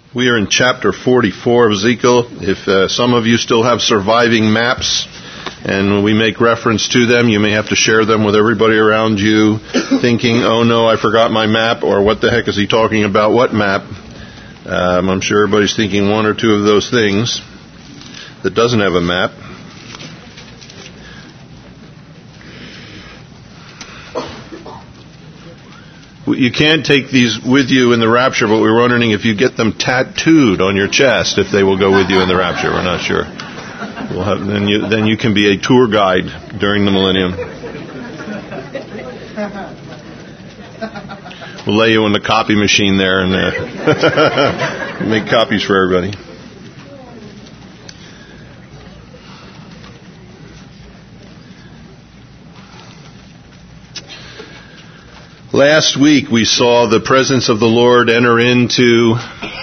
We are in chapter 44 of Ezekiel. If some of you still have surviving maps and we make reference to them, you may have to share them with everybody around you thinking, oh no, I forgot my map, or what the heck is he talking about, what map? I'm sure everybody's thinking one or two of those things that doesn't have a map. You can't take these with you in the rapture, but we were wondering if you get them tattooed on your chest, if they will go with you in the rapture. We're not sure. Then you can be a tour guide during the millennium. We'll lay you in the copy machine there and make copies for everybody. Last week we saw the presence of the Lord enter into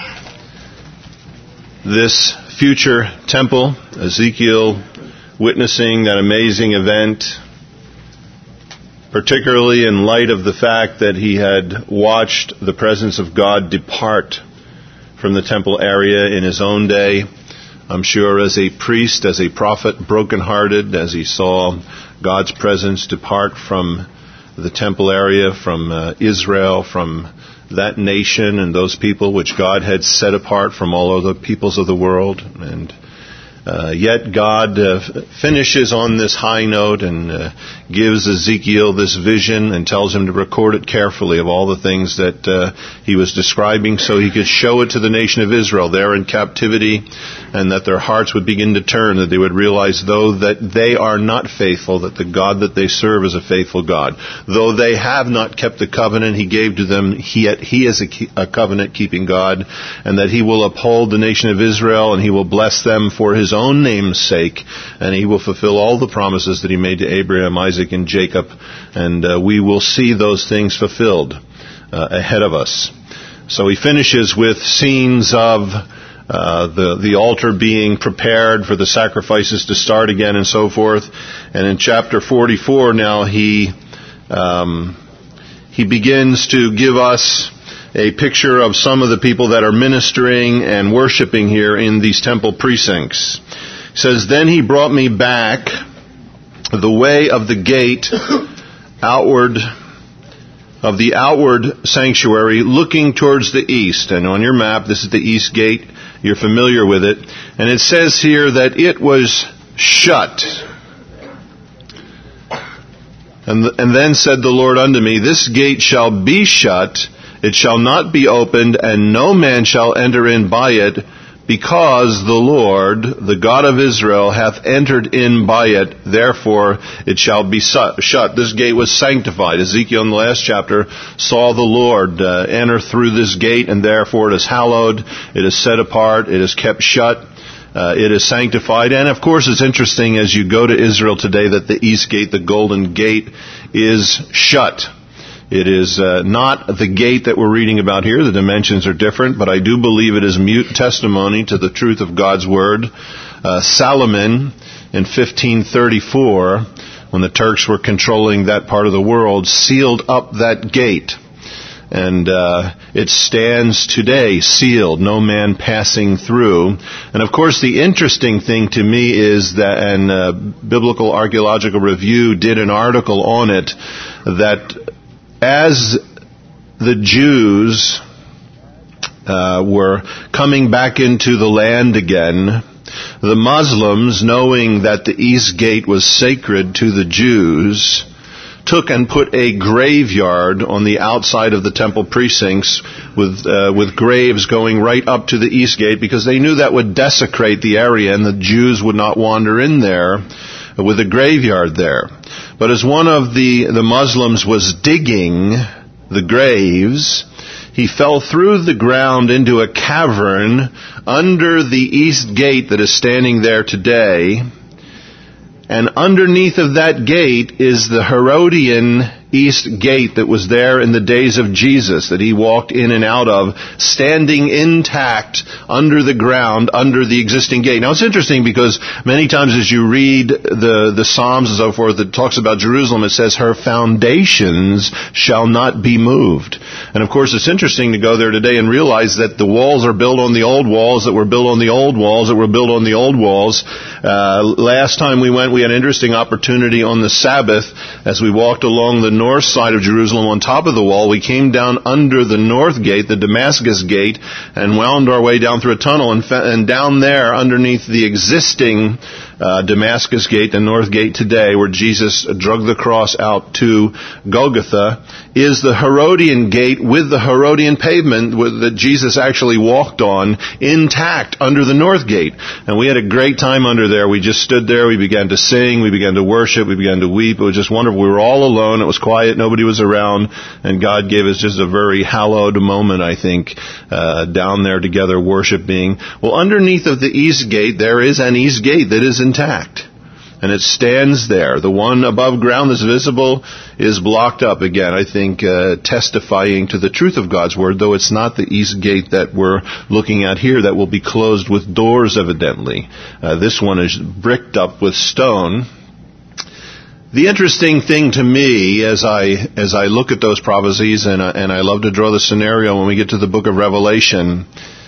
this future temple, Ezekiel witnessing that amazing event, particularly in light of the fact that he had watched the presence of God depart from the temple area in his own day. I'm sure as a priest, as a prophet, brokenhearted, as he saw God's presence depart from the temple area, from Israel, from that nation and those people which God had set apart from all other peoples of the world. And yet God finishes on this high note and gives Ezekiel this vision and tells him to record it carefully of all the things that he was describing so he could show it to the nation of Israel there in captivity, and that their hearts would begin to turn, that they would realize though that they are not faithful, that the God that they serve is a faithful God. Though they have not kept the covenant he gave to them, he is a covenant-keeping God, and that he will uphold the nation of Israel and he will bless them for his own name's sake, and he will fulfill all the promises that he made to Abraham, Isaac, and Jacob, and we will see those things fulfilled ahead of us. So he finishes with scenes of the altar being prepared for the sacrifices to start again and so forth. And in chapter 44 now he begins to give us a picture of some of the people that are ministering and worshiping here in these temple precincts. It says, "Then he brought me back the way of the gate outward of the outward sanctuary, looking towards the east." And on your map, this is the east gate. You're familiar with it. And it says here that it was shut. And then said the Lord unto me, "This gate shall be shut, it shall not be opened, and no man shall enter in by it, because the Lord, the God of Israel, hath entered in by it, therefore it shall be shut." This gate was sanctified. Ezekiel in the last chapter saw the Lord enter through this gate, and therefore it is hallowed, it is set apart, it is kept shut, it is sanctified. And of course it's interesting as you go to Israel today that the east gate, the golden gate, is shut. It is not the gate that we're reading about here. The dimensions are different, but I do believe it is mute testimony to the truth of God's Word. Solomon, in 1534, when the Turks were controlling that part of the world, sealed up that gate. And it stands today sealed, no man passing through. And of course the interesting thing to me is that, and Biblical Archaeological Review did an article on it, that as the Jews were coming back into the land again, the Muslims, knowing that the east gate was sacred to the Jews, took and put a graveyard on the outside of the temple precincts with graves going right up to the east gate, because they knew that would desecrate the area and the Jews would not wander in there with a graveyard there. But as one of the Muslims was digging the graves, he fell through the ground into a cavern under the east gate that is standing there today. And underneath of that gate is the Herodian east gate that was there in the days of Jesus, that he walked in and out of, standing intact under the ground, under the existing gate. Now it's interesting because many times as you read the Psalms and so forth, it talks about Jerusalem, it says her foundations shall not be moved. And of course it's interesting to go there today and realize that the walls are built on the old walls that were built on the old walls that were built on the old walls. Last time we went, we had an interesting opportunity on the Sabbath as we walked along the north side of Jerusalem on top of the wall. We came down under the north gate, the Damascus gate, and wound our way down through a tunnel, and down there underneath the existing Damascus gate, the north gate today, where Jesus drug the cross out to Golgotha, is the Herodian gate with the Herodian pavement that Jesus actually walked on, intact under the north gate. And we had a great time under there. We just stood there, we began to sing, we began to worship, we began to weep. It was just wonderful. We were all alone, it was quiet, nobody was around, and God gave us just a very hallowed moment, I think, down there together worshiping. Well, underneath of the east gate, there is an east gate that is intact. And it stands there. The one above ground that's visible is blocked up again, I think, testifying to the truth of God's Word, though it's not the east gate that we're looking at here that will be closed with doors, evidently. This one is bricked up with stone. The interesting thing to me as I look at those prophecies, and I love to draw the scenario when we get to the book of Revelation,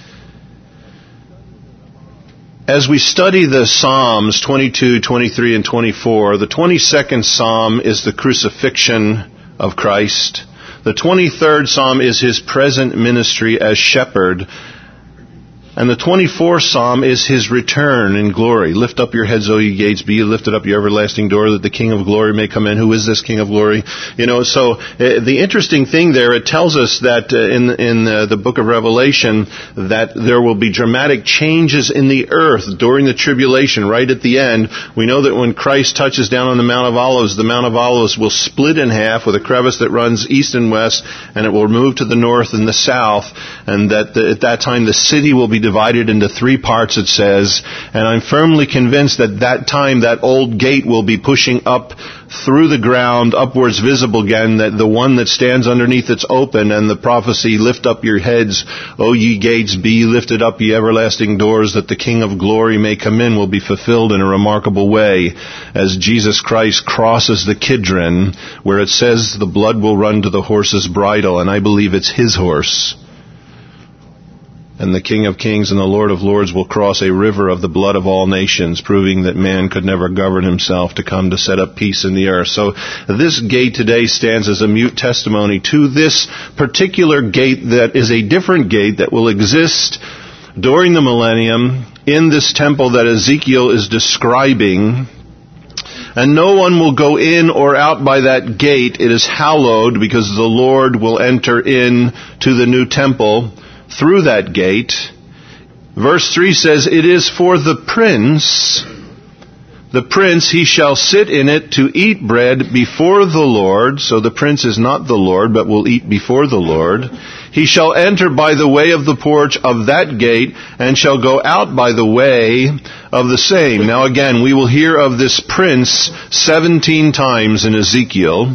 as we study the Psalms 22, 23, and 24, the 22nd Psalm is the crucifixion of Christ. The 23rd Psalm is His present ministry as shepherd. And the 24th Psalm is His return in glory. Lift up your heads, O ye gates, be ye lifted up, ye everlasting door, that the King of glory may come in. Who is this King of glory? So the interesting thing there, it tells us that in the book of Revelation that there will be dramatic changes in the earth during the tribulation, right at the end. We know that when Christ touches down on the Mount of Olives will split in half with a crevice that runs east and west, and it will move to the north and the south, and that at that time the city will be divided into three parts, it says, and I'm firmly convinced that time that old gate will be pushing up through the ground, upwards visible again, that the one that stands underneath it's open, and the prophecy, lift up your heads, O ye gates, be ye lifted up, ye everlasting doors, that the King of glory may come in, will be fulfilled in a remarkable way as Jesus Christ crosses the Kidron, where it says the blood will run to the horse's bridle, and I believe it's His horse. And the King of Kings and the Lord of Lords will cross a river of the blood of all nations, proving that man could never govern himself, to come to set up peace in the earth. So this gate today stands as a mute testimony to this particular gate that is a different gate that will exist during the millennium in this temple that Ezekiel is describing. And no one will go in or out by that gate. It is hallowed because the Lord will enter in to the new temple through that gate. Verse 3 says, it is for the prince, he shall sit in it to eat bread before the Lord. So the prince is not the Lord, but will eat before the Lord. He shall enter by the way of the porch of that gate, and shall go out by the way of the same. Now again, we will hear of this prince 17 times in Ezekiel.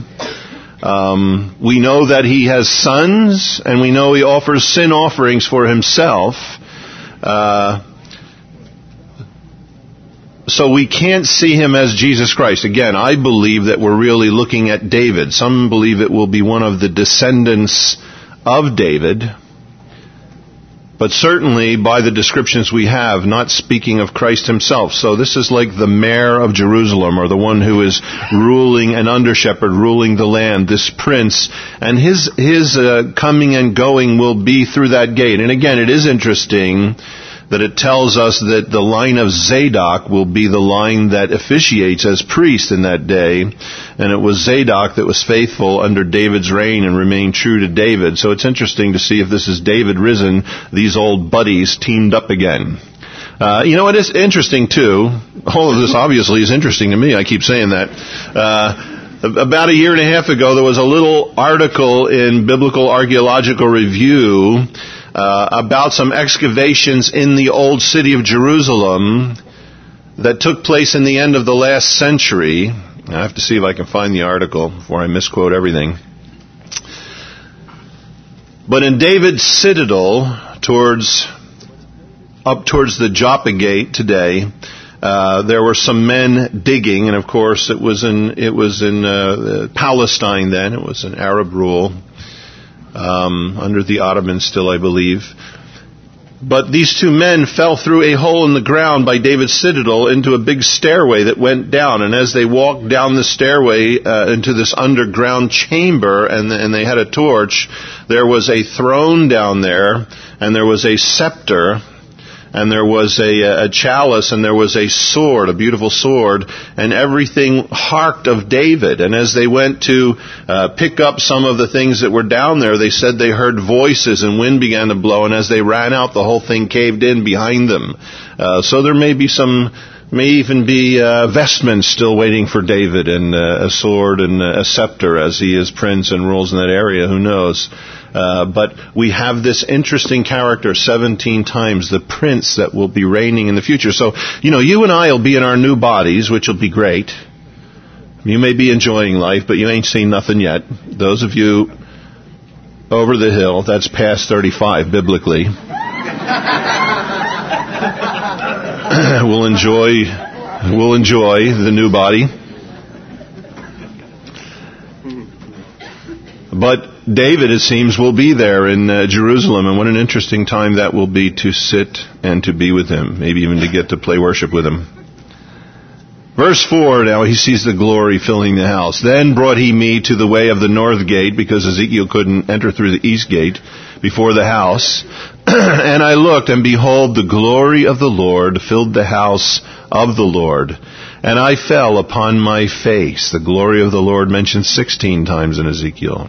We know that he has sons, and we know he offers sin offerings for himself. So we can't see him as Jesus Christ. Again, I believe that we're really looking at David. Some believe it will be one of the descendants of David. But certainly, by the descriptions we have, not speaking of Christ himself. So this is like the mayor of Jerusalem, or the one who is ruling, an under-shepherd ruling the land, this prince. And his coming and going will be through that gate. And again, it is interesting that it tells us that the line of Zadok will be the line that officiates as priest in that day. And it was Zadok that was faithful under David's reign and remained true to David. So it's interesting to see if this is David risen, these old buddies teamed up again. It is interesting too. All of this obviously is interesting to me. I keep saying that. About a year and a half ago, there was a little article in Biblical Archaeological Review about some excavations in the old city of Jerusalem that took place in the end of the last century. I have to see if I can find the article before I misquote everything. But in David's citadel towards up towards the Joppa Gate today, there were some men digging, and of course it was in Palestine then. It was an Arab rule, under the Ottomans still, I believe. But these two men fell through a hole in the ground by David's citadel into a big stairway that went down. And as they walked down the stairway into this underground chamber, and they had a torch, there was a throne down there, and there was a scepter, and there was a chalice, and there was a sword, a beautiful sword, and everything harked of David. And as they went to pick up some of the things that were down there, they said they heard voices and wind began to blow, and as they ran out, the whole thing caved in behind them. So there may even be vestments still waiting for David, and a sword and a scepter as he is prince and rules in that area. Who knows? But we have this interesting character 17 times, the prince that will be reigning in the future. So, you and I will be in our new bodies, which will be great. You may be enjoying life, but you ain't seen nothing yet. Those of you over the hill, that's past 35 biblically, will enjoy the new body. But David, it seems, will be there in Jerusalem, and what an interesting time that will be to sit and to be with him, maybe even to get to play worship with him. Verse 4, now he sees the glory filling the house. Then brought he me to the way of the north gate, because Ezekiel couldn't enter through the east gate before the house. And I looked, and behold, the glory of the Lord filled the house of the Lord. And I fell upon my face. The glory of the Lord mentioned 16 times in Ezekiel.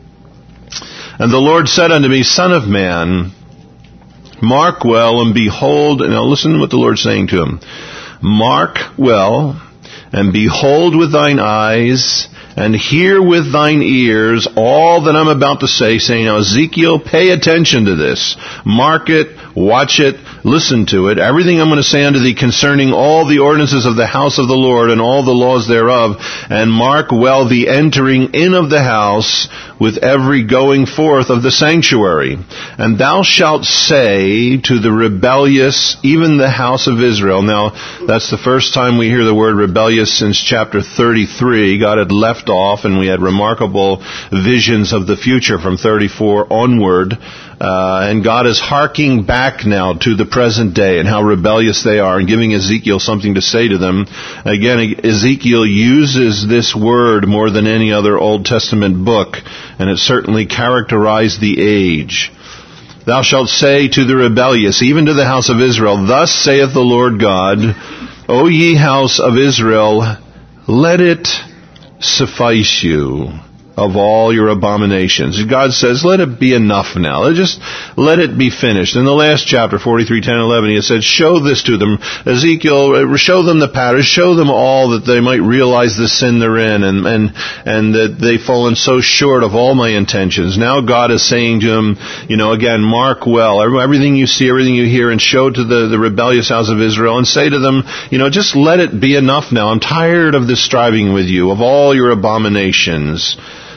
And the Lord said unto me, Son of man, mark well and behold, and now listen to what the Lord's saying to him. Mark well and behold with thine eyes and hear with thine ears all that I'm about to say, saying, now Ezekiel, pay attention to this. Mark it, watch it, listen to it. Everything I'm going to say unto thee concerning all the ordinances of the house of the Lord and all the laws thereof, and mark well the entering in of the house with every going forth of the sanctuary. And thou shalt say to the rebellious, even the house of Israel. Now, that's the first time we hear the word rebellious since chapter 33. God had left off, and we had remarkable visions of the future from 34 onward. And God is harking back now to the present day and how rebellious they are, and giving Ezekiel something to say to them. Again, Ezekiel uses this word more than any other Old Testament book, and it certainly characterized the age. Thou shalt say to the rebellious, even to the house of Israel, thus saith the Lord God, O ye house of Israel, let it suffice you of all your abominations. God says, let it be enough now. Just let it be finished. In the last chapter, 43:10-11, he said, show this to them. Ezekiel, show them the pattern, show them all that they might realize the sin they're in, and that they've fallen so short of all my intentions. Now God is saying to him, again, mark well everything you see, everything you hear, and show to the rebellious house of Israel, and say to them, just let it be enough now. I'm tired of this striving with you, of all your abominations.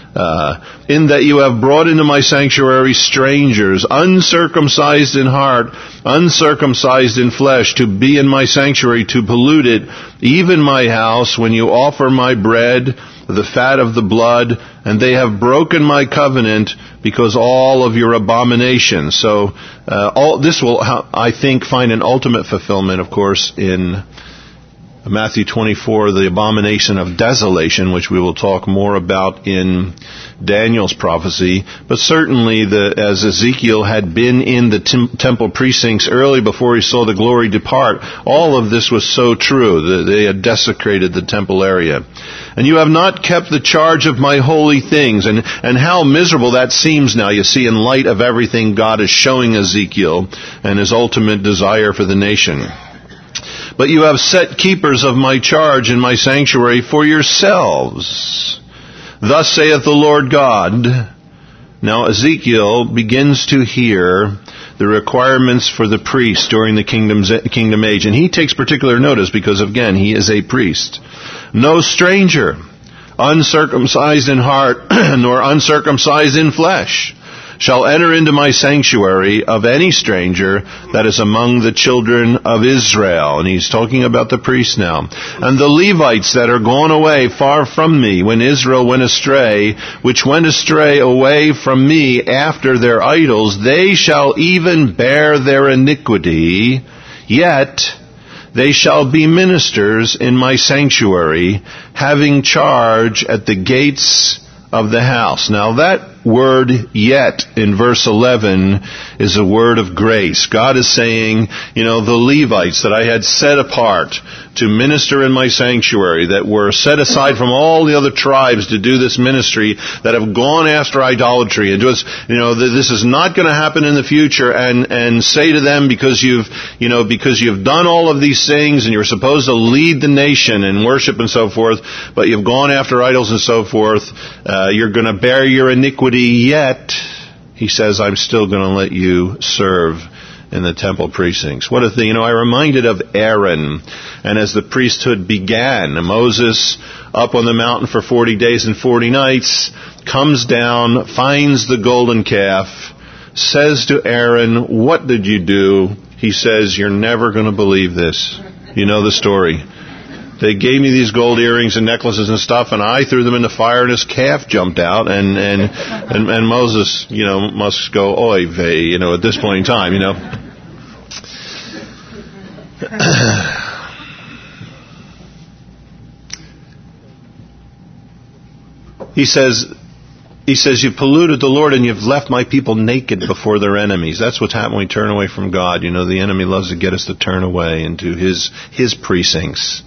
In that you have brought into my sanctuary strangers, uncircumcised in heart, uncircumcised in flesh, to be in my sanctuary, to pollute it, even my house, when you offer my bread, the fat of the blood, and they have broken my covenant because all of your abominations. So all this will, I think, find an ultimate fulfillment, of course, in Matthew 24, the abomination of desolation, which we will talk more about in Daniel's prophecy. But certainly, as Ezekiel had been in the temple precincts early before he saw the glory depart, all of this was so true. They had desecrated the temple area. And you have not kept the charge of my holy things. And how miserable that seems now, you see, in light of everything God is showing Ezekiel and his ultimate desire for the nation. But you have set keepers of my charge in my sanctuary for yourselves. Thus saith the Lord God. Now Ezekiel begins to hear the requirements for the priest during the kingdom age. And he takes particular notice because, again, he is a priest. No stranger, uncircumcised in heart, nor uncircumcised in flesh, shall enter into my sanctuary of any stranger that is among the children of Israel. And he's talking about the priests now. And the Levites that are gone away far from me, when Israel went astray, which went astray away from me after their idols, they shall even bear their iniquity, yet they shall be ministers in my sanctuary, having charge at the gates of the house. Now that word yet in verse 11 is a word of grace. God is saying, the Levites that I had set apart to minister in my sanctuary, that were set aside from all the other tribes to do this ministry, that have gone after idolatry, and just, this is not going to happen in the future, and say to them, because you've done all of these things, and you're supposed to lead the nation in worship and so forth, but you've gone after idols and so forth, you're going to bear your iniquity, yet, he says, I'm still going to let you serve in the temple precincts. What a thing. I'm reminded of Aaron, and as the priesthood began, Moses up on the mountain for 40 days and 40 nights, comes down, finds the golden calf, says to Aaron, what did you do? He says, you're never going to believe this. You know the story. They gave me these gold earrings and necklaces and stuff, and I threw them in the fire, and his calf jumped out, and Moses, must go, oy vey, at this point in time, He says, you've polluted the Lord and you've left my people naked before their enemies. That's what's happened when we turn away from God. The enemy loves to get us to turn away into his precincts.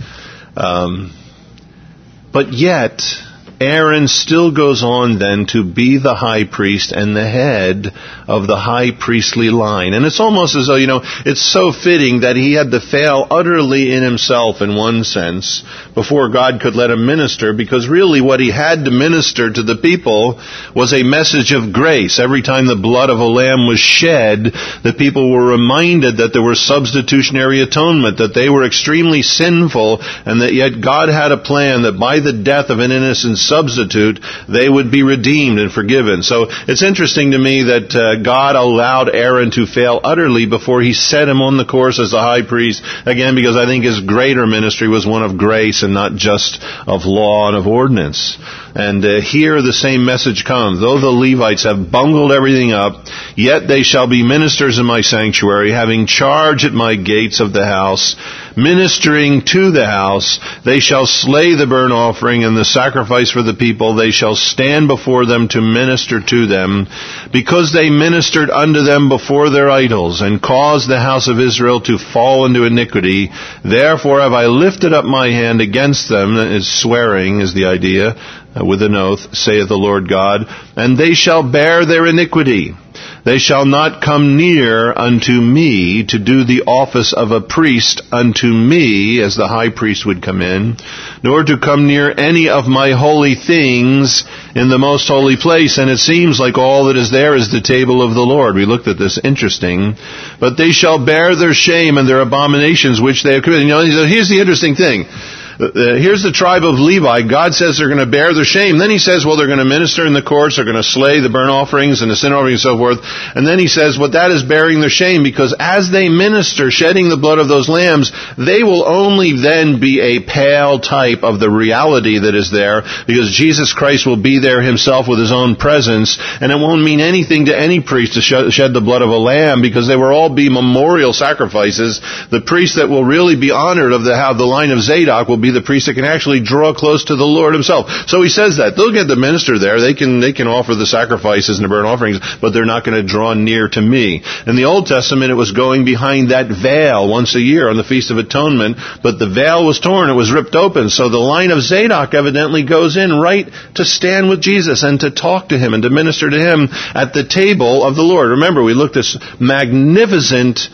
But yet, Aaron still goes on then to be the high priest and the head of the high priestly line. And it's almost as though, it's so fitting that he had to fail utterly in himself in one sense before God could let him minister, because really what he had to minister to the people was a message of grace. Every time the blood of a lamb was shed, the people were reminded that there was substitutionary atonement, that they were extremely sinful, and that yet God had a plan that by the death of an innocent substitute, they would be redeemed and forgiven. So it's interesting to me that God allowed Aaron to fail utterly before he set him on the course as the high priest, again, because I think his greater ministry was one of grace and not just of law and of ordinance. And here the same message comes. Though the Levites have bungled everything up, yet they shall be ministers in my sanctuary, having charge at my gates of the house, ministering to the house. They shall slay the burnt offering and the sacrifice for the people. They shall stand before them to minister to them, because they ministered unto them before their idols, and caused the house of Israel to fall into iniquity. Therefore have I lifted up my hand against them, swearing is the idea, with an oath, saith the Lord God, and they shall bear their iniquity. They shall not come near unto me to do the office of a priest unto me, as the high priest would come in, nor to come near any of my holy things in the most holy place. And it seems like all that is there is the table of the Lord. We looked at this, interesting. But they shall bear their shame and their abominations which they have committed. Here's the interesting thing. Here's the tribe of Levi. God says they're going to bear their shame. Then he says, well, they're going to minister in the courts. They're going to slay the burnt offerings and the sin offerings and so forth. And then he says, well, that is bearing their shame, because as they minister, shedding the blood of those lambs, they will only then be a pale type of the reality that is there, because Jesus Christ will be there himself with his own presence. And it won't mean anything to any priest to shed the blood of a lamb, because they will all be memorial sacrifices. The priest that will really be honored of the line of Zadok will be the priest that can actually draw close to the Lord himself. So he says that. They'll get the minister there. They can offer the sacrifices and the burnt offerings, but they're not going to draw near to me. In the Old Testament, it was going behind that veil once a year on the Feast of Atonement, but the veil was torn. It was ripped open. So the line of Zadok evidently goes in right to stand with Jesus and to talk to him and to minister to him at the table of the Lord. Remember, we looked at this magnificent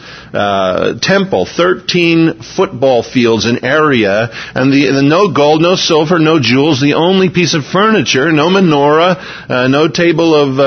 temple, 13 football fields in area, and the no gold, no silver, no jewels, the only piece of furniture, no menorah, no table of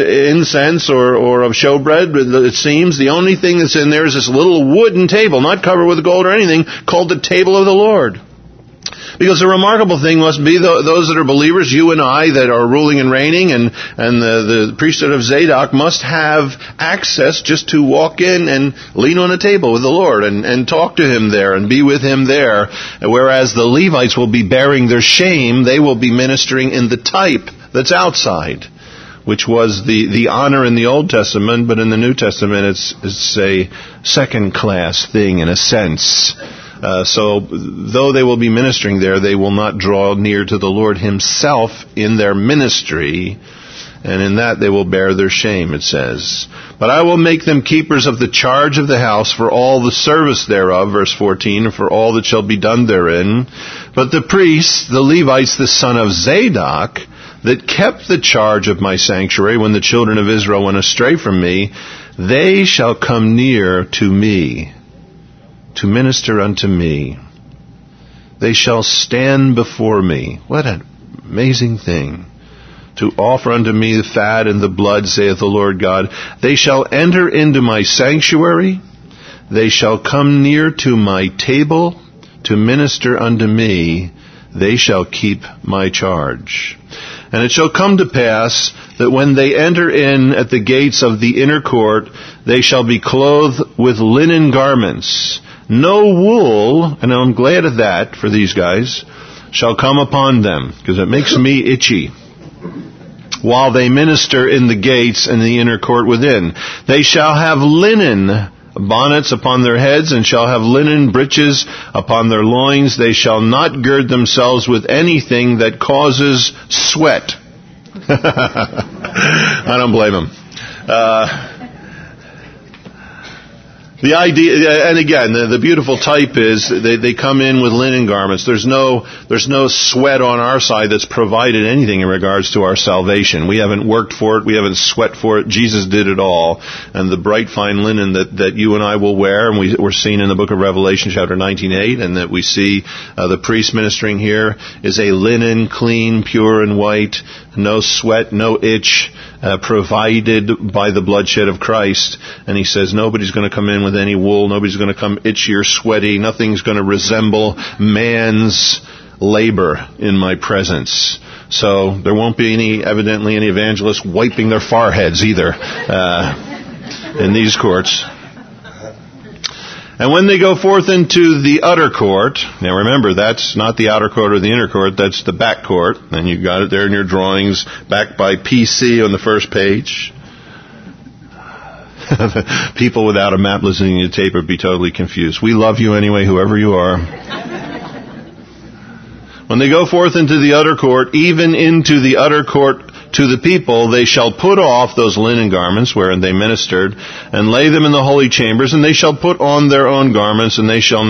incense or of showbread, it seems. The only thing that's in there is this little wooden table, not covered with gold or anything, called the table of the Lord. Because the remarkable thing must be those that are believers, you and I, that are ruling and reigning, and the priesthood of Zadok must have access just to walk in and lean on a table with the Lord and talk to Him there and be with Him there. Whereas the Levites will be bearing their shame, they will be ministering in the type that's outside, which was the honor in the Old Testament, but in the New Testament it's a second-class thing in a sense. So though they will be ministering there, they will not draw near to the Lord Himself in their ministry, and in that they will bear their shame, it says. But I will make them keepers of the charge of the house for all the service thereof, verse 14, and for all that shall be done therein. But the priests, the Levites, the son of Zadok, that kept the charge of my sanctuary when the children of Israel went astray from me, they shall come near to me, to minister unto me. They shall stand before me. What an amazing thing. To offer unto me the fat and the blood, saith the Lord God. They shall enter into my sanctuary. They shall come near to my table to minister unto me. They shall keep my charge. And it shall come to pass that when they enter in at the gates of the inner court, they shall be clothed with linen garments. No wool, and I'm glad of that for these guys, shall come upon them, because it makes me itchy, while they minister in the gates and the inner court within. They shall have linen bonnets upon their heads, and shall have linen breeches upon their loins. They shall not gird themselves with anything that causes sweat. I don't blame them. The idea, and again, the beautiful type is they come in with linen garments. There's no sweat on our side that's provided anything in regards to our salvation. We haven't worked for it. We haven't sweat for it. Jesus did it all. And the bright fine linen that you and I will wear, and we're seen in the book of Revelation chapter 19:8, and that we see the priest ministering here, is a linen, clean, pure and white, no sweat, no itch, provided by the bloodshed of Christ. And he says nobody's going to come in with any wool, nobody's going to come itchy or sweaty, nothing's going to resemble man's labor in my presence. So there won't be evidently any evangelists wiping their foreheads either in these courts. And when they go forth into the utter court, now remember, that's not the outer court or the inner court, that's the back court. And you've got it there in your drawings, backed by PC on the first page. People without a map listening to the tape would be totally confused. We love you anyway, whoever you are. When they go forth into the utter court, even into the utter court to the people, they shall put off those linen garments wherein they ministered, and lay them in the holy chambers, and they shall put on their own garments, and they shall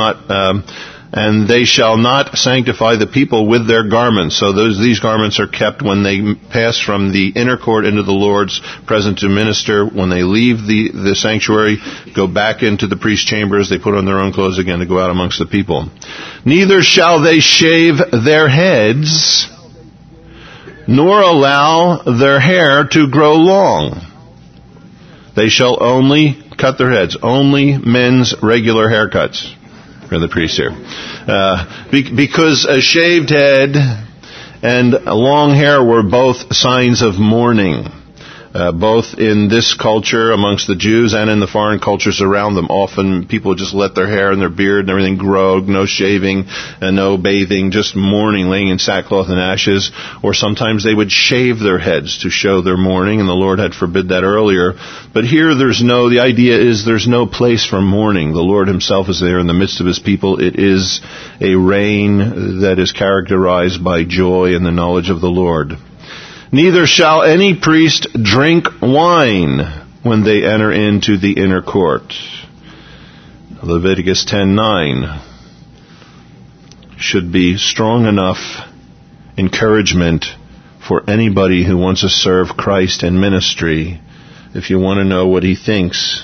not sanctify the people with their garments. So these garments are kept when they pass from the inner court into the Lord's presence to minister. When they leave the sanctuary, go back into the priest's chambers, they put on their own clothes again to go out amongst the people. Neither shall they shave their heads, nor allow their hair to grow long. They shall only cut their heads, only men's regular haircuts for the priests here. Because a shaved head and long hair were both signs of mourning. Both in this culture amongst the Jews and in the foreign cultures around them. Often people just let their hair and their beard and everything grow, no shaving and no bathing, just mourning, laying in sackcloth and ashes. Or sometimes they would shave their heads to show their mourning, and the Lord had forbid that earlier. But here the idea is there's no place for mourning. The Lord Himself is there in the midst of His people. It is a reign that is characterized by joy and the knowledge of the Lord. Neither shall any priest drink wine when they enter into the inner court. Leviticus 10:9 should be strong enough encouragement for anybody who wants to serve Christ in ministry. If you want to know what He thinks,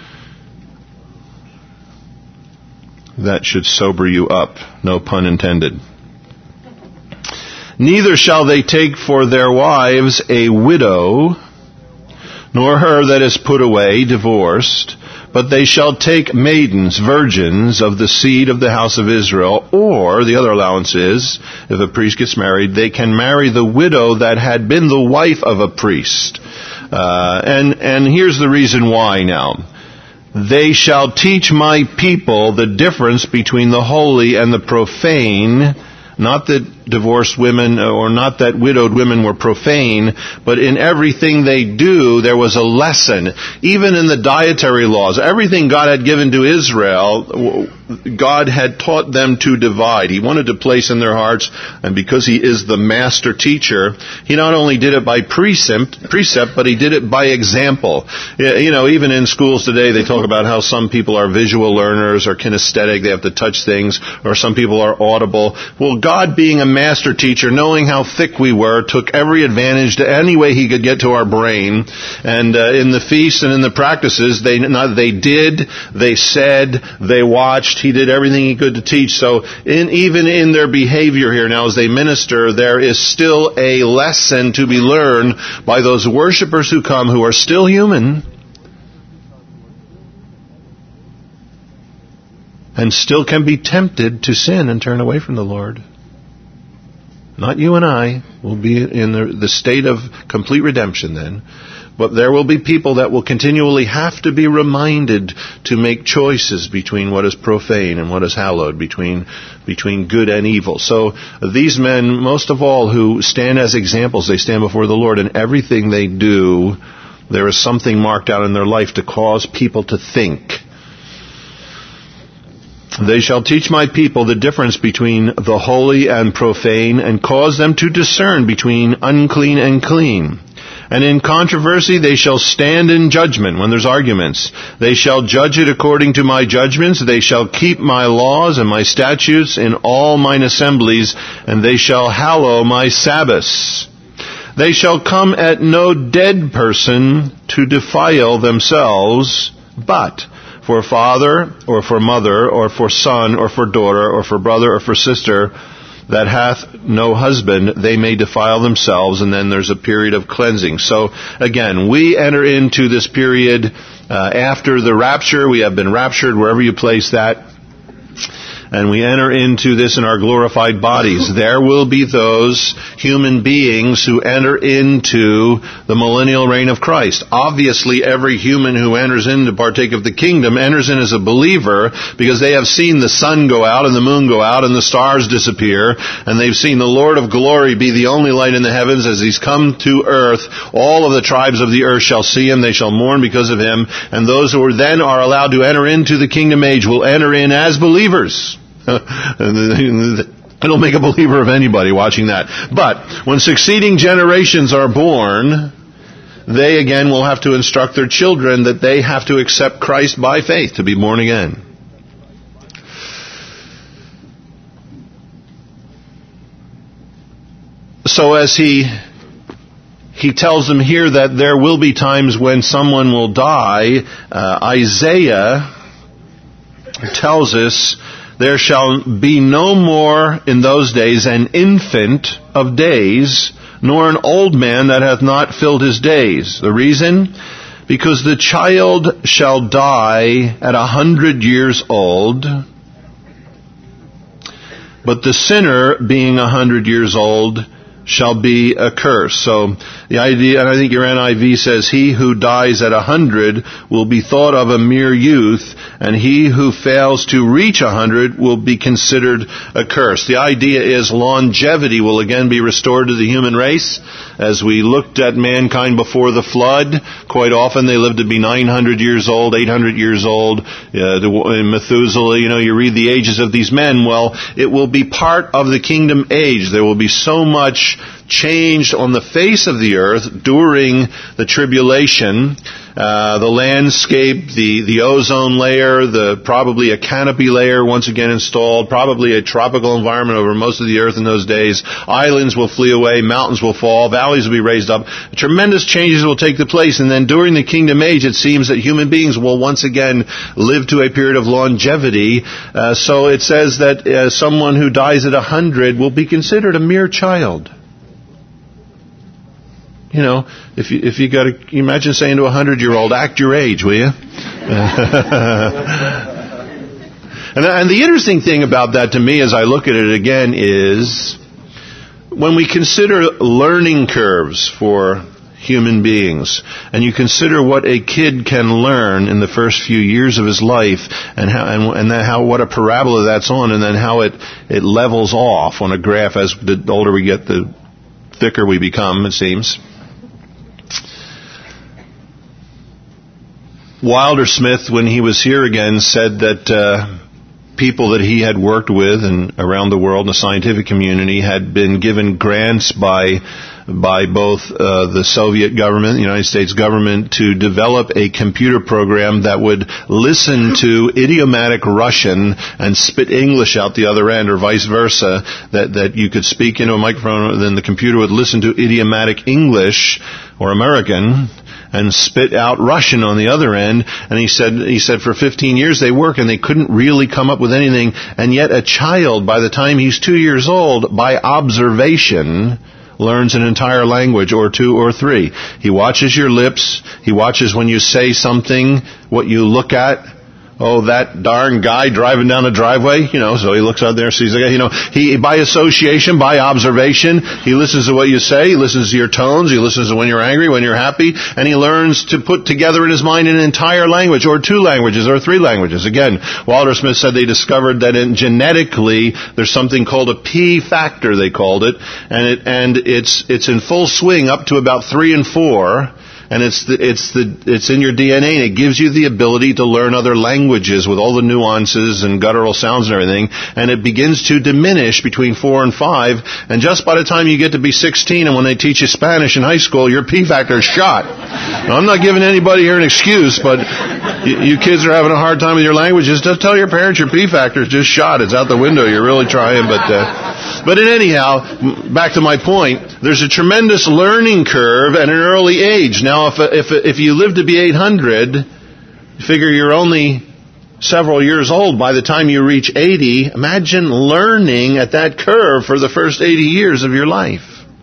that should sober you up, no pun intended. Neither shall they take for their wives a widow, nor her that is put away, divorced, But they shall take maidens, virgins of the seed of the house of Israel, or the other allowance is, if a priest gets married, they can marry the widow that had been the wife of a priest. And here's the reason why now. They shall teach my people the difference between the holy and the profane. Not that divorced women or not that widowed women were profane, but in everything they do, there was a lesson. Even in the dietary laws, everything God had given to Israel, God had taught them to divide. He wanted to place in their hearts, and because He is the master teacher, He not only did it by precept, but He did it by example. You know, even in schools today, they talk about how some people are visual learners or kinesthetic, they have to touch things, or some people are audible. Well, God, being a master teacher, knowing how thick we were, took every advantage to any way He could get to our brain. And in the feasts and in the practices, they did, they said, they watched. He did everything He could to teach. So even in their behavior here now as they minister, there is still a lesson to be learned by those worshipers who come who are still human and still can be tempted to sin and turn away from the Lord. Not you and I will be in the state of complete redemption then. But there will be people that will continually have to be reminded to make choices between what is profane and what is hallowed, between good and evil. So these men, most of all, who stand as examples, they stand before the Lord, and everything they do, there is something marked out in their life to cause people to think. They shall teach my people the difference between the holy and profane, and cause them to discern between unclean and clean. And in controversy they shall stand in judgment when there's arguments. They shall judge it according to my judgments. They shall keep my laws and my statutes in all mine assemblies, and they shall hallow my Sabbaths. They shall come at no dead person to defile themselves, but for father, or for mother, or for son, or for daughter, or for brother, or for sister, that hath no husband, they may defile themselves, and then there's a period of cleansing. So, again, we enter into this period after the rapture. We have been raptured, wherever you place that. And we enter into this in our glorified bodies. There will be those human beings who enter into the millennial reign of Christ. Obviously, every human who enters in to partake of the kingdom enters in as a believer because they have seen the sun go out and the moon go out and the stars disappear, and they've seen the Lord of glory be the only light in the heavens as He's come to earth. All of the tribes of the earth shall see Him. They shall mourn because of Him. And those who then are allowed to enter into the kingdom age will enter in as believers. It'll make a believer of anybody watching that. But when succeeding generations are born, they again will have to instruct their children that they have to accept Christ by faith to be born again. So as he tells them here that there will be times when someone will die, Isaiah tells us, there shall be no more in those days an infant of days, nor an old man that hath not filled his days. The reason? Because the child shall die at 100 years old, but the sinner, being 100 years old, shall be accursed. So the idea, and I think your NIV says, he who dies at 100 will be thought of a mere youth, and he who fails to reach 100 will be considered accursed. The idea is longevity will again be restored to the human race. As we looked at mankind before the flood, quite often they lived to be 900 years old, 800 years old. In Methuselah, you read the ages of these men. Well, it will be part of the kingdom age. There will be so much changed on the face of the earth during the tribulation. The landscape, the ozone layer, probably a canopy layer once again installed, probably a tropical environment over most of the earth in those days. Islands will flee away, mountains will fall, valleys will be raised up. Tremendous changes will take place, and then during the kingdom age it seems that human beings will once again live to a period of longevity. So it says that someone who dies at 100 will be considered a mere child. If you imagine saying to a 100-year-old, act your age, will you? And the interesting thing about that to me as I look at it again is when we consider learning curves for human beings, and you consider what a kid can learn in the first few years of his life, and how what a parabola that's on, and then how it levels off on a graph as the older we get, the thicker we become, it seems. Wilder Smith, when he was here again, said that people that he had worked with and around the world in the scientific community had been given grants by both the Soviet government, the United States government, to develop a computer program that would listen to idiomatic Russian and spit English out the other end, or vice versa, that you could speak into a microphone, then the computer would listen to idiomatic English or American and spit out Russian on the other end. And he said for 15 years they worked and they couldn't really come up with anything. And yet a child, by the time he's 2 years old, by observation, learns an entire language or two or three. He watches your lips. He watches when you say something, what you look at. Oh, that darn guy driving down the driveway, so he looks out there and sees the guy, he, by association, by observation, he listens to what you say, he listens to your tones, he listens to when you're angry, when you're happy, and he learns to put together in his mind an entire language, or two languages, or three languages. Again, Wilder Smith said they discovered that genetically, there's something called a P factor, they called it, and it's in full swing up to about 3 and 4. And it's in your DNA, and it gives you the ability to learn other languages with all the nuances and guttural sounds and everything. And it begins to diminish between 4 and 5. And just by the time you get to be 16, and when they teach you Spanish in high school, your P factor is shot. Now, I'm not giving anybody here an excuse, but you kids are having a hard time with your languages. Just tell your parents your P factor is just shot. It's out the window. You're really trying, but anyhow, back to my point, there's a tremendous learning curve at an early age. Now, if you live to be 800, figure you're only several years old by the time you reach 80. Imagine learning at that curve for the first 80 years of your life.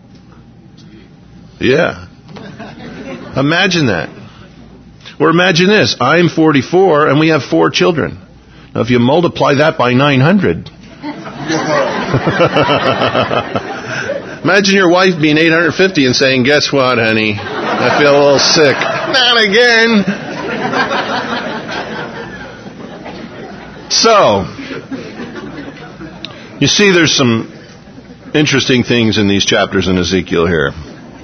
Yeah. Imagine that. Or imagine this. I'm 44 and we have 4 children. Now, if you multiply that by 900... Imagine your wife being 850 and saying, "Guess what, honey? I feel a little sick." Not again. So, you see there's some interesting things in these chapters in Ezekiel here.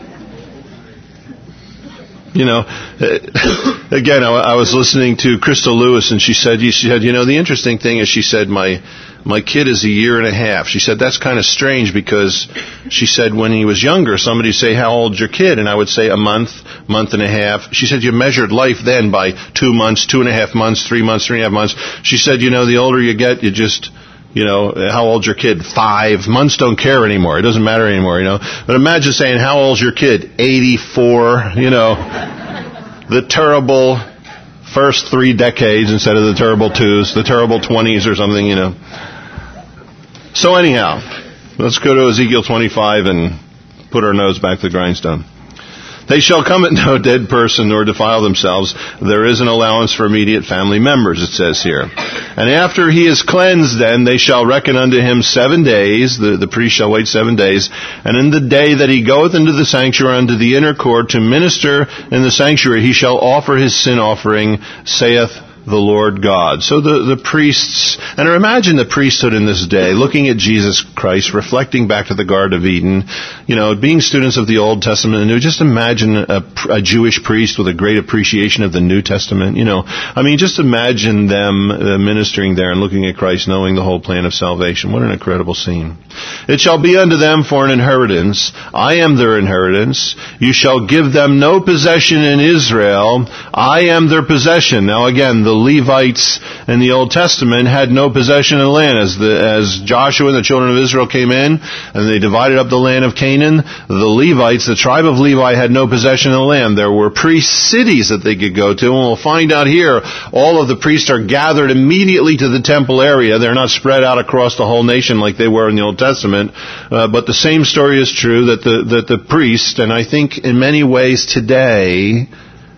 Again, I was listening to Crystal Lewis, and she said, the interesting thing is, she said, my kid is a year and a half. She said, that's kind of strange because she said when he was younger, somebody would say, how old's your kid? And I would say a month, month and a half. She said, you measured life then by 2 months, 2.5 months, 3 months, 3.5 months. She said, the older you get, you just... how old's your kid? 5 months don't care anymore. It doesn't matter anymore, But imagine saying, how old's your kid? 84, the terrible first 3 decades instead of the terrible 2s, the terrible 20s or something, So anyhow, let's go to Ezekiel 25 and put our nose back to the grindstone. They shall come at no dead person nor defile themselves. There is an allowance for immediate family members, it says here. And after he is cleansed, then they shall reckon unto him 7 days. The priest shall wait 7 days. And in the day that he goeth into the sanctuary unto the inner court to minister in the sanctuary, he shall offer his sin offering, saith the Lord God. So the priests, and imagine the priesthood in this day, looking at Jesus Christ, reflecting back to the Garden of Eden, being students of the Old Testament and New. Just imagine a Jewish priest with a great appreciation of the New Testament. Just imagine them ministering there and looking at Christ, knowing the whole plan of salvation. What an incredible scene. It shall be unto them for an inheritance. I am their inheritance. You shall give them no possession in Israel. I am their possession. Now again, the Levites in the Old Testament had no possession of the land. As Joshua and the children of Israel came in and they divided up the land of Canaan, the Levites, the tribe of Levi, had no possession of the land. There were priest cities that they could go to, and we'll find out here all of the priests are gathered immediately to the temple area. They're not spread out across the whole nation like they were in the Old Testament. But the same story is true that the priest, and I think in many ways today,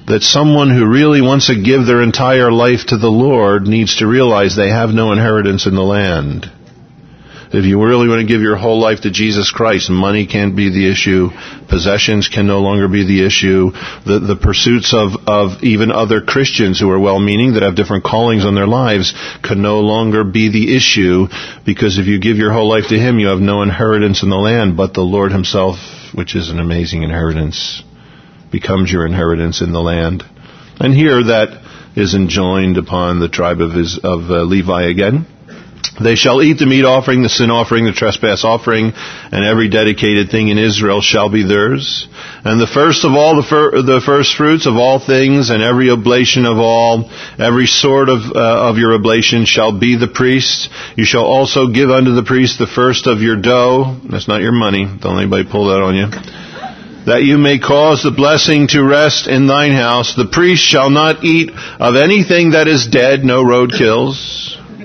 that someone who really wants to give their entire life to the Lord needs to realize they have no inheritance in the land. If you really want to give your whole life to Jesus Christ, money can't be the issue. Possessions can no longer be the issue. The pursuits of even other Christians who are well-meaning, that have different callings on their lives, can no longer be the issue, because if you give your whole life to Him, you have no inheritance in the land, but the Lord Himself, which is an amazing inheritance, becomes your inheritance in the land. And here that is enjoined upon the tribe of Levi again. They shall eat the meat offering, the sin offering, the trespass offering, and every dedicated thing in Israel shall be theirs. And the first of all, the first fruits of all things, and every oblation of all, every sort of your oblation shall be the priest. You shall also give unto the priest the first of your dough. That's not your money. Don't let anybody pull that on you. That you may cause the blessing to rest in thine house. The priest shall not eat of anything that is dead, no roadkills,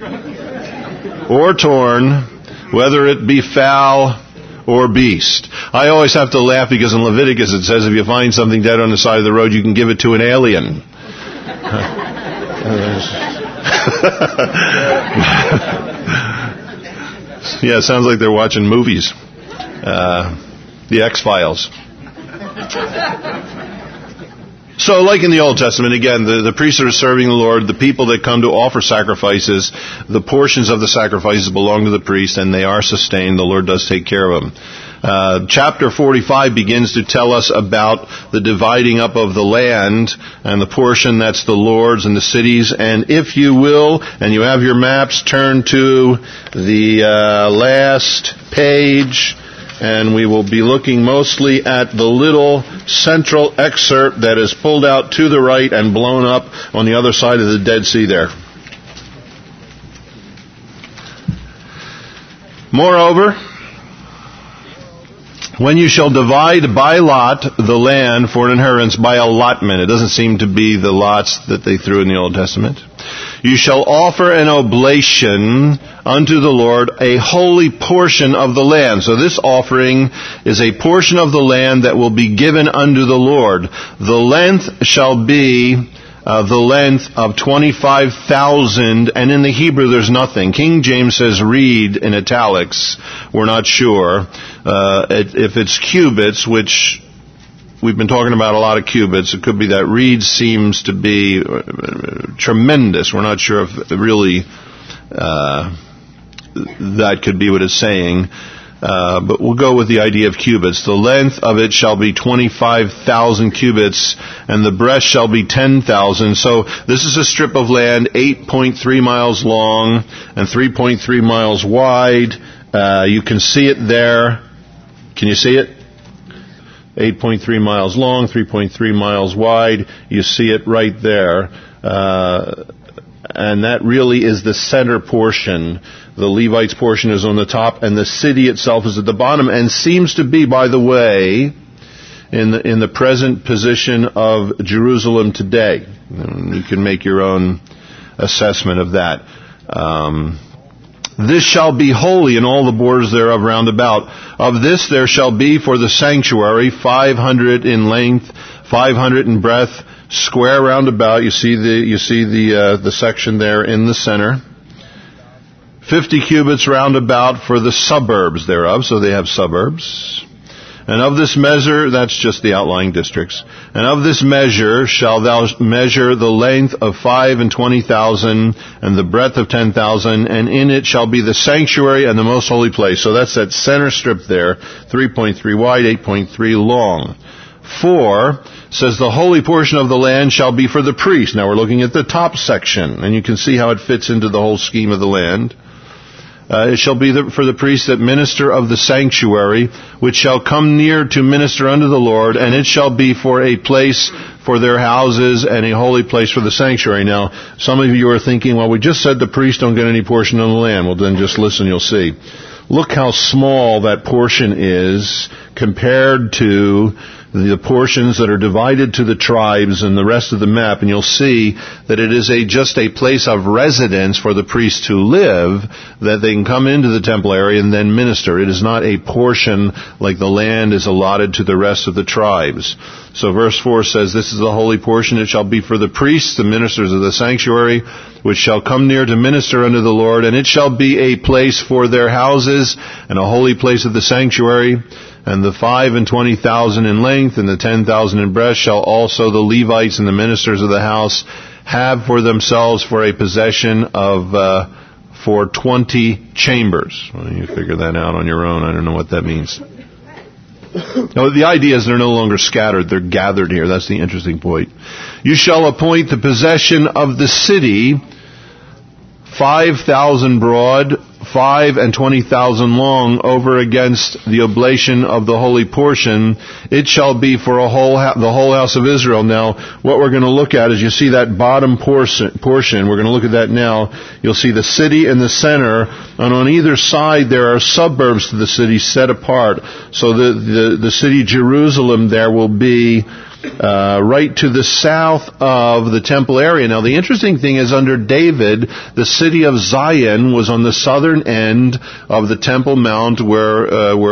or torn, whether it be fowl or beast. I always have to laugh because in Leviticus it says if you find something dead on the side of the road, you can give it to an alien. Yeah, it sounds like they're watching movies. The X-Files. So, like in the Old Testament, again, the priests are serving the Lord. The people that come to offer sacrifices, the portions of the sacrifices belong to the priest, and they are sustained. The Lord does take care of them. Chapter 45 begins to tell us about the dividing up of the land, and the portion that's the Lord's and the cities. And if you will, and you have your maps, turn to the last page, and we will be looking mostly at the little central excerpt that is pulled out to the right and blown up on the other side of the Dead Sea there. Moreover, when you shall divide by lot the land for an inheritance by allotment, it doesn't seem to be the lots that they threw in the Old Testament, you shall offer an oblation unto the Lord, a holy portion of the land. So this offering is a portion of the land that will be given unto the Lord. The length shall be the length of 25,000, and in the Hebrew there's nothing. King James says reed in italics. We're not sure. If it's cubits, which we've been talking about a lot of cubits, it could be that reed seems to be tremendous. We're not sure if really that could be what it's saying. But we'll go with the idea of cubits. The length of it shall be 25,000 cubits, and the breadth shall be 10,000. So this is a strip of land 8.3 miles long and 3.3 miles wide. You can see it there. Can you see it? 8.3 miles long, 3.3 miles wide. You see it right there. And that really is the center portion. The Levites' portion is on the top, and the city itself is at the bottom, and seems to be, by the way, in the present position of Jerusalem today. You can make your own assessment of that. This shall be holy in all the borders thereof round about. Of this there shall be for the sanctuary 500 in length, 500 in breadth, square round about. You see the section there in the center. 50 cubits round about for the suburbs thereof, so they have suburbs. And of this measure, that's just the outlying districts. And of this measure shall thou measure the length of 25,000 and the breadth of 10,000, and in it shall be the sanctuary and the most holy place. So that's that center strip there, 3.3 wide, 8.3 long. 4 says the holy portion of the land shall be for the priest. Now we're looking at the top section, and you can see how it fits into the whole scheme of the land. It shall be for the priests that minister of the sanctuary, which shall come near to minister unto the Lord, and it shall be for a place for their houses and a holy place for the sanctuary. Now, some of you are thinking, well, we just said the priests don't get any portion of the land. Well, then just listen, you'll see. Look how small that portion is compared to the portions that are divided to the tribes and the rest of the map, and you'll see that it is just a place of residence for the priests to live, that they can come into the temple area and then minister. It is not a portion like the land is allotted to the rest of the tribes. So verse 4 says, this is the holy portion. It shall be for the priests, the ministers of the sanctuary, which shall come near to minister unto the Lord. And it shall be a place for their houses, and a holy place of the sanctuary. And the 25,000 in length, and the 10,000 in breadth, shall also the Levites and the ministers of the house have for themselves for a possession of for 20 chambers. Well, you figure that out on your own. I don't know what that means. No, the idea is they're no longer scattered. They're gathered here. That's the interesting point. You shall appoint the possession of the city 5,000 broad, 5 and 20,000 long, over against the oblation of the holy portion. It shall be for the whole house of Israel. Now, what we're going to look at is, you see that bottom portion. We're going to look at that now. You'll see the city in the center, and on either side there are suburbs to the city set apart. So the city Jerusalem there will be right to the south of the temple area. Now, the interesting thing is, under David, the city of Zion was on the southern end of the Temple Mount, where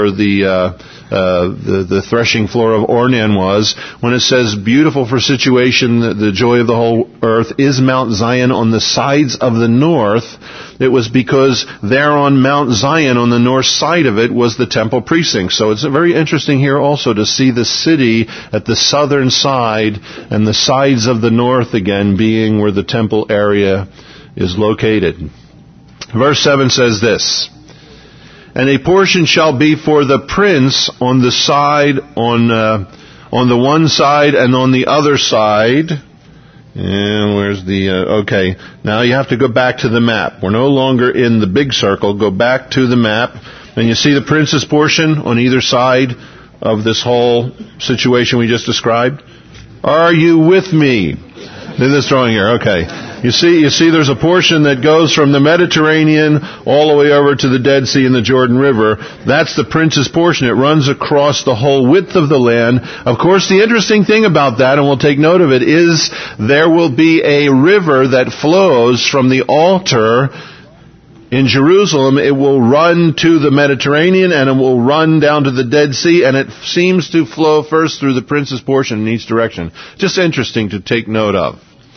the threshing floor of Ornan was. When it says, beautiful for situation, the joy of the whole earth is Mount Zion on the sides of the north, it was because there on Mount Zion, on the north side of it, was the temple precinct. So it's very interesting here also to see the city at the southern side, and the sides of the north again being where the temple area is located. Verse 7 says this, and a portion shall be for the prince on the side, on the one side and on the other side. And where's okay. Now you have to go back to the map. We're no longer in the big circle. Go back to the map. And you see the prince's portion on either side of this whole situation we just described? Are you with me? In this drawing here, okay. You see there's a portion that goes from the Mediterranean all the way over to the Dead Sea and the Jordan River. That's the prince's portion. It runs across the whole width of the land. Of course, the interesting thing about that, and we'll take note of it, is there will be a river that flows from the altar in Jerusalem. It will run to the Mediterranean, and it will run down to the Dead Sea, and it seems to flow first through the prince's portion in each direction. Just interesting to take note of.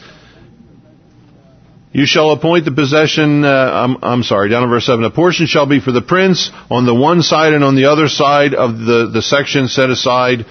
You shall appoint the possession, down in verse 7. A portion shall be for the prince on the one side and on the other side of the section set aside,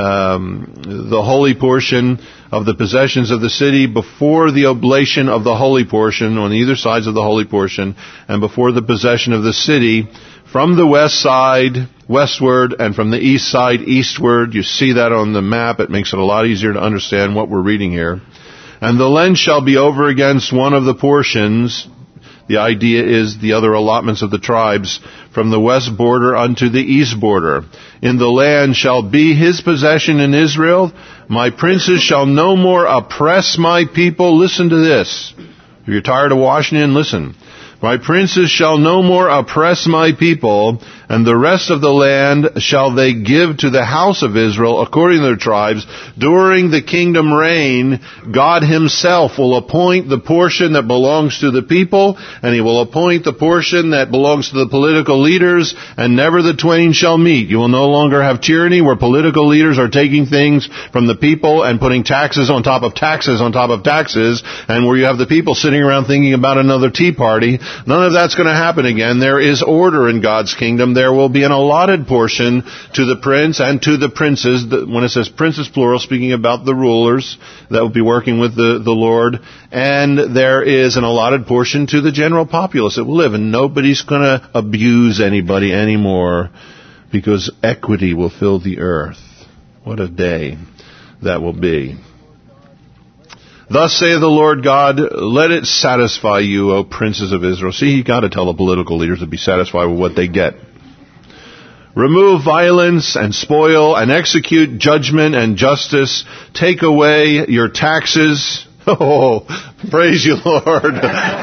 the holy portion of the possessions of the city, before the oblation of the holy portion, on either sides of the holy portion, and before the possession of the city, from the west side westward, and from the east side eastward. You see that on the map. It makes it a lot easier to understand what we're reading here. And the length shall be over against one of the portions. The idea is the other allotments of the tribes, from the west border unto the east border. In the land shall be his possession in Israel. My princes shall no more oppress my people. Listen to this. If you're tired of Washington, listen. My princes shall no more oppress my people, and the rest of the land shall they give to the house of Israel according to their tribes. During the kingdom reign, God himself will appoint the portion that belongs to the people, and he will appoint the portion that belongs to the political leaders, and never the twain shall meet. You will no longer have tyranny where political leaders are taking things from the people and putting taxes on top of taxes on top of taxes, and where you have the people sitting around thinking about another tea party. None of that's going to happen again. There is order in God's kingdom. There will be an allotted portion to the prince and to the princes. When it says princes plural, speaking about the rulers that will be working with the Lord. And there is an allotted portion to the general populace that will live. And nobody's going to abuse anybody anymore, because equity will fill the earth. What a day that will be. Thus saith the Lord God, let it satisfy you, O princes of Israel. See, you got to tell the political leaders to be satisfied with what they get. Remove violence and spoil, and execute judgment and justice. Take away your taxes. Oh, praise you, Lord.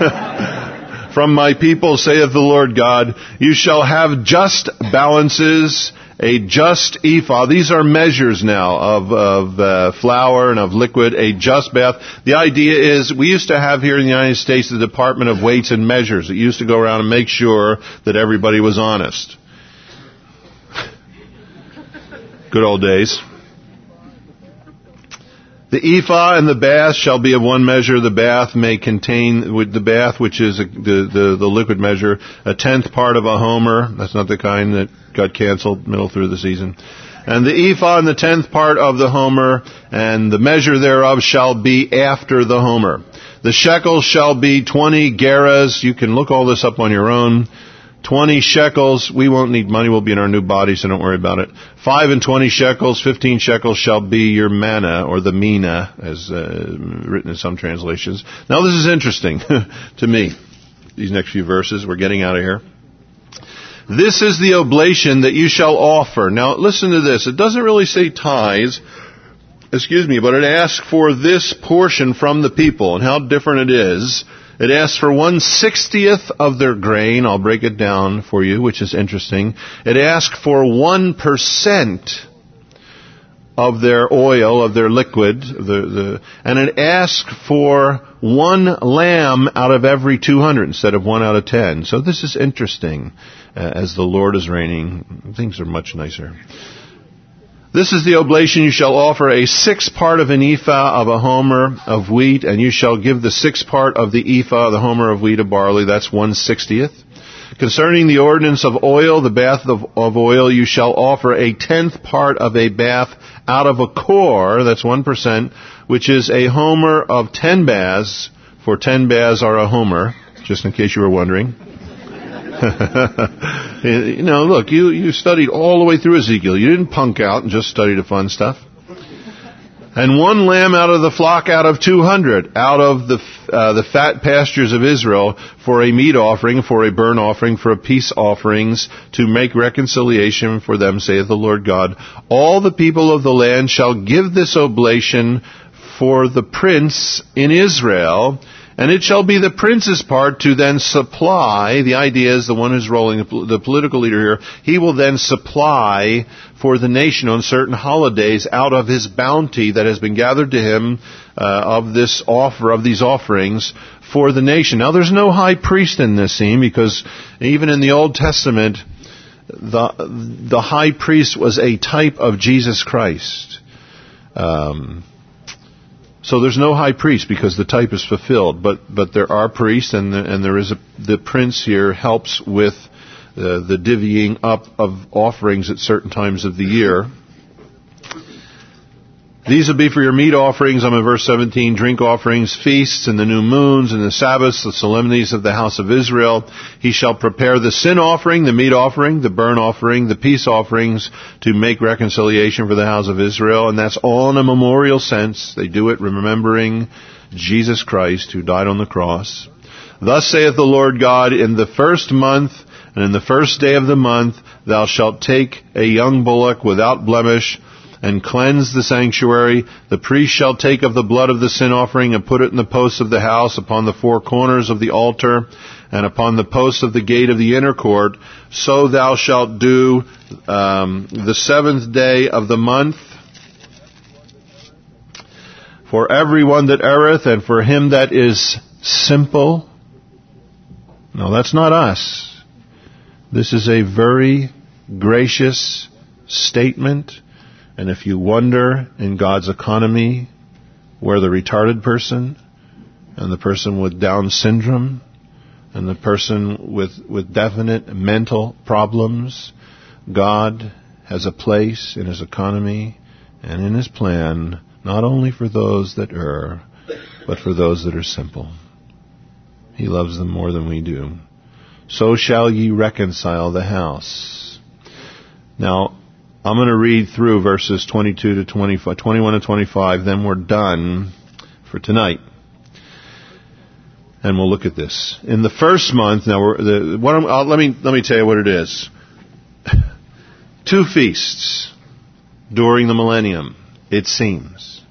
From my people, saith the Lord God, you shall have just balances, a just ephah. These are measures now of flour and of liquid, a just bath. The idea is, we used to have here in the United States the Department of Weights and Measures. It used to go around and make sure that everybody was honest. Good old days. The ephah and the bath shall be of one measure. The bath may contain, with the bath, which is the liquid measure, a tenth part of a homer. That's not the kind that got canceled middle through the season. And the ephah and the tenth part of the homer, and the measure thereof shall be after the homer. The shekels shall be 20 gerahs. You can look all this up on your own. 20 shekels. We won't need money. We'll be in our new body, so don't worry about it. 5 and 20 shekels. 15 shekels shall be your manna, or the mina, as written in some translations. Now this is interesting to me. These next few verses. We're getting out of here. This is the oblation that you shall offer. Now listen to this. It doesn't really say tithes, but it asks for this portion from the people, and how different it is. It asks for 1/60th of their grain. I'll break it down for you, which is interesting. It asks for 1% of their oil, of their liquid, and it asks for 1 lamb out of every 200 instead of 1 out of 10. So this is interesting. As the Lord is reigning, things are much nicer. This is the oblation. You shall offer a 6th part of an ephah of a homer of wheat, and you shall give the 6th part of the ephah, the homer of wheat of barley. That's 1/60th. Concerning the ordinance of oil, the bath of oil, you shall offer a 10th part of a bath out of a kor, that's 1%, which is a homer of 10 baths, for 10 baths are a homer, just in case you were wondering. Look, you studied all the way through Ezekiel. You didn't punk out and just study the fun stuff. And 1 lamb out of the flock out of 200, out of the fat pastures of Israel, for a meat offering, for a burnt offering, for a peace offerings, to make reconciliation for them, saith the Lord God. All the people of the land shall give this oblation for the prince in Israel, and it shall be the prince's part to then supply. The idea is the one who's rolling, the political leader here, he will then supply for the nation on certain holidays out of his bounty that has been gathered to him of these offerings for the nation. Now there's no high priest in this scene, because even in the Old Testament, the high priest was a type of Jesus Christ. So there's no high priest because the type is fulfilled, but there are priests, and there is the prince here helps with the divvying up of offerings at certain times of the year. These will be for your meat offerings, I'm in verse 17, drink offerings, feasts, and the new moons, and the Sabbaths, the solemnities of the house of Israel. He shall prepare the sin offering, the meat offering, the burnt offering, the peace offerings, to make reconciliation for the house of Israel. And that's all in a memorial sense. They do it remembering Jesus Christ, who died on the cross. Thus saith the Lord God, in the first month, and in the first day of the month, thou shalt take a young bullock without blemish, and cleanse the sanctuary. The priest shall take of the blood of the sin offering and put it in the posts of the house, upon the 4 corners of the altar, and upon the posts of the gate of the inner court. So thou shalt do the 7th day of the month for everyone that erreth, and for him that is simple. No, that's not us. This is a very gracious statement. And if you wonder in God's economy where the retarded person and the person with Down syndrome and the person with definite mental problems, God has a place in His economy and in His plan, not only for those that err, but for those that are simple. He loves them more than we do. So shall ye reconcile the house. Now, I'm going to read through verses 22 to 25, 21 to 25, then we're done for tonight. And we'll look at this. In the first month, now let me tell you what it is. 2 feasts during the millennium, it seems.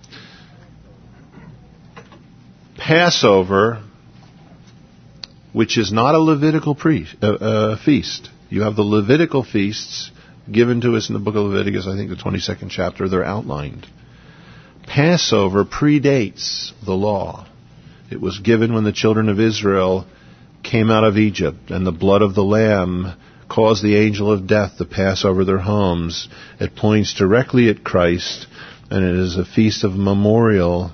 Passover, which is not a Levitical feast. You have the Levitical feasts given to us in the book of Leviticus, I think the 22nd chapter, they're outlined. Passover predates the law. It was given when the children of Israel came out of Egypt, and the blood of the lamb caused the angel of death to pass over their homes. It points directly at Christ, And it is a feast of memorial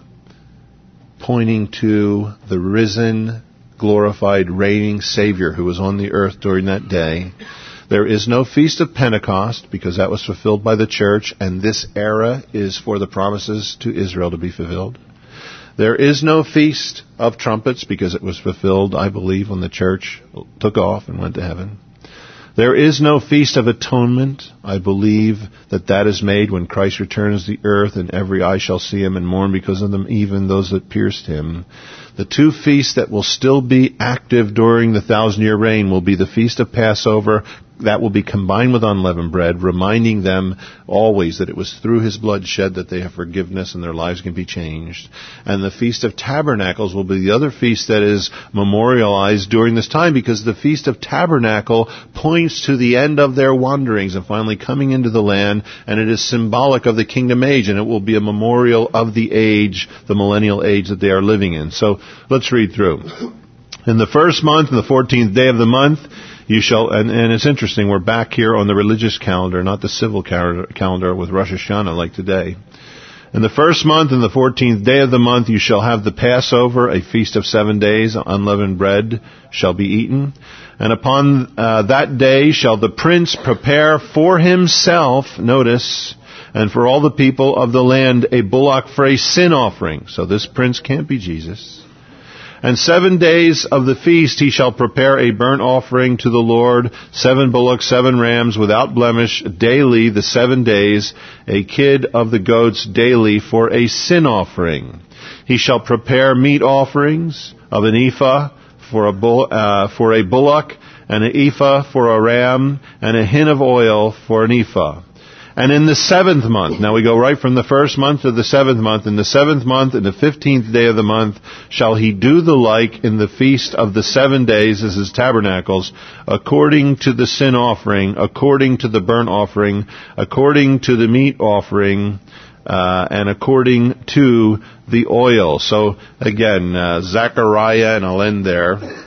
pointing to the risen, glorified, reigning Savior who was on the earth during that day. There is no feast of Pentecost because that was fulfilled by the church, and this era is for the promises to Israel to be fulfilled. There is no feast of trumpets because it was fulfilled, I believe, when the church took off and went to heaven. There is no feast of atonement. I believe that is made when Christ returns to the earth and every eye shall see him and mourn because of them, even those that pierced him. The two feasts that will still be active during the 1,000-year reign will be the Feast of Passover. That will be combined with unleavened bread, reminding them always that it was through his blood shed that they have forgiveness and their lives can be changed. And the Feast of Tabernacles will be the other feast that is memorialized during this time, because the Feast of Tabernacle points to the end of their wanderings and finally coming into the land, and it is symbolic of the kingdom age, and it will be a memorial of the age, the millennial age that they are living in. So let's read through. In the first month, on the 14th day of the month, you shall, and it's interesting, we're back here on the religious calendar, not the civil calendar with Rosh Hashanah like today. In the first month, and the 14th day of the month, you shall have the Passover, a feast of 7 days. Unleavened bread shall be eaten. And upon that day shall the prince prepare for himself, notice, and for all the people of the land, a bullock for a sin offering. So this prince can't be Jesus. And 7 days of the feast he shall prepare a burnt offering to the Lord, 7 bullocks, 7 rams without blemish, daily the 7 days, a kid of the goats daily for a sin offering. He shall prepare meat offerings of an ephah for a bullock, and an ephah for a ram, and a hin of oil for an ephah. And in the 7th month, now we go right from the first month to the 7th month, in the 7th month, in the 15th day of the month, shall he do the like in the feast of the 7 days, this is tabernacles, according to the sin offering, according to the burnt offering, according to the meat offering, and according to the oil. So again, Zechariah, and I'll end there.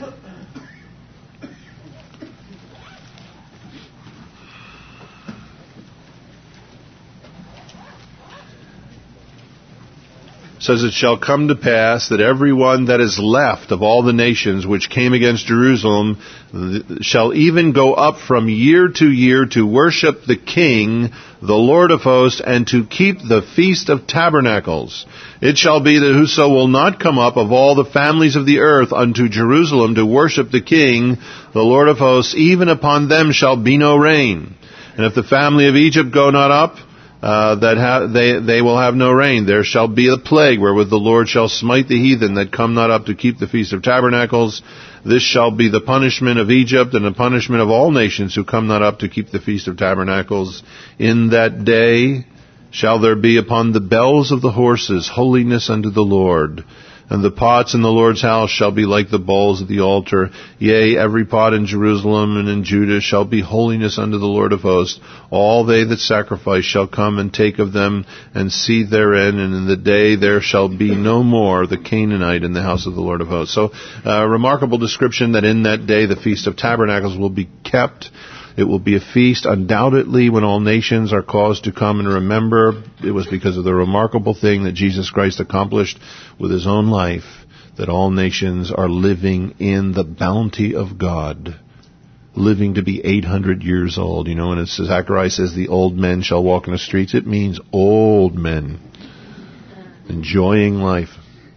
Says, it shall come to pass that everyone that is left of all the nations which came against Jerusalem shall even go up from year to year to worship the King, the Lord of hosts, and to keep the Feast of Tabernacles. It shall be that whoso will not come up of all the families of the earth unto Jerusalem to worship the King, the Lord of hosts, even upon them shall be no rain. And if the family of Egypt go not up, they will have no rain. There shall be a plague wherewith the Lord shall smite the heathen that come not up to keep the Feast of Tabernacles. This shall be the punishment of Egypt and the punishment of all nations who come not up to keep the Feast of Tabernacles. In that day shall there be upon the bells of the horses holiness unto the Lord. And the pots in the Lord's house shall be like the bowls of the altar. Yea, every pot in Jerusalem and in Judah shall be holiness unto the Lord of hosts. All they that sacrifice shall come and take of them and see therein. And in the day there shall be no more the Canaanite in the house of the Lord of hosts. So, a remarkable description that in that day the Feast of Tabernacles will be kept. It will be a feast undoubtedly when all nations are caused to come and remember. It was because of the remarkable thing that Jesus Christ accomplished with his own life, that all nations are living in the bounty of God, living to be 800 years old. You know, when Zechariah says the old men shall walk in the streets, it means old men enjoying life.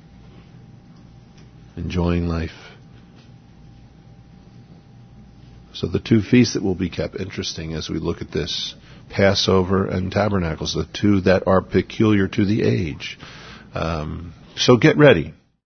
Enjoying life. So the two feasts that will be kept, interesting as we look at this, Passover and Tabernacles, the two that are peculiar to the age. So get ready.